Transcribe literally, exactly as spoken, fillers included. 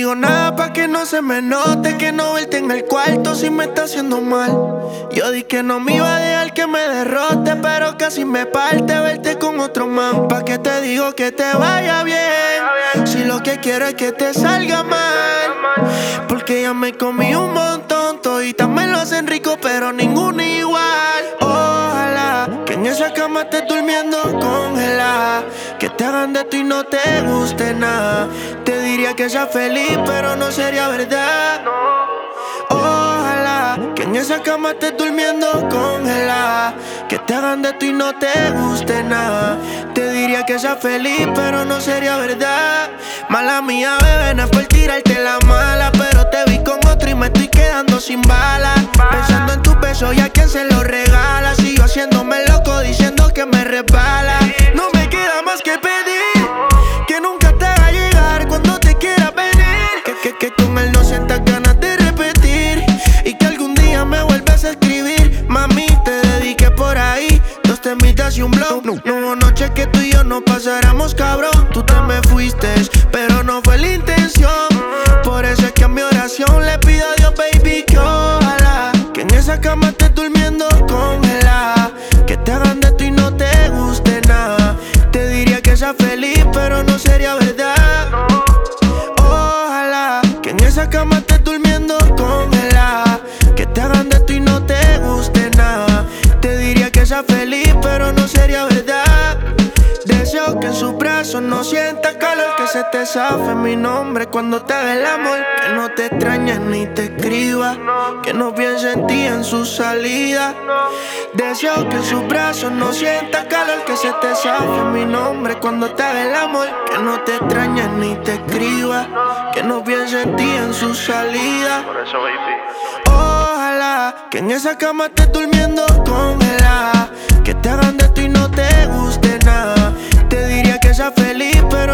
digo nada pa' que no se me note que no verte en el cuarto si me está haciendo mal. Yo di que no me iba a dejar que me derrote, pero casi me parte verte con otro man. Pa' que te digo que te vaya bien, si lo que quiero es que te salga mal. Porque ya me comí un montón, toditas me lo hacen rico, pero ninguno igual. Ojalá que en esa cama estés durmiendo congelada, que te hagan de esto y no te guste nada. Te diría que seas feliz, pero no sería verdad. Ojalá que en esa cama estés durmiendo congelada, que te hagan de esto y no te guste nada. Te diría que seas feliz, pero no sería verdad. Mala mía, bebé, no es por tirarte la mala, pero te vi con otro y me estoy quedando sin balas. Pensando en tu beso y a quién se lo regala. Sigo haciéndome loco diciendo que me resbala. No me queda más que pedir que nunca te haga llegar cuando te quiera venir. Que, que, que con él no sientas ganas de repetir, y que algún día me vuelvas a escribir. Mami, te dediqué por ahí dos temitas y un blog. No, no hubo noche que tú y yo no pasáramos, cabrón. Tú te me fuiste, pero no fue la intención. Por eso es que a mi oración le pido a Dios, baby, que ojalá que en esa cama estés durmiendo congelada, que te hagan de esto y no te guste nada. Te diría que seas feliz, pero no sería verdad. Ojalá que en esa cama estés durmiendo congelada, que te hagan de esto y no te guste nada. Te diría que seas feliz, pero no sería verdad. Deseo que en sus brazos no sientas calor, que se te zafe mi nombre cuando te haga el amor. Que no te extrañes ni te escriba, que no piense en ti en su salida. Deseo que en sus brazos no sientas calor, que se te zafe mi nombre cuando te haga el amor. Que no te extrañes ni te escriba, que no piense en ti en su salida. Por eso, baby. Ojalá que en esa cama estés durmiendo congelada, que te hagan de esto y no te guste nada. Te diría que seas feliz, pero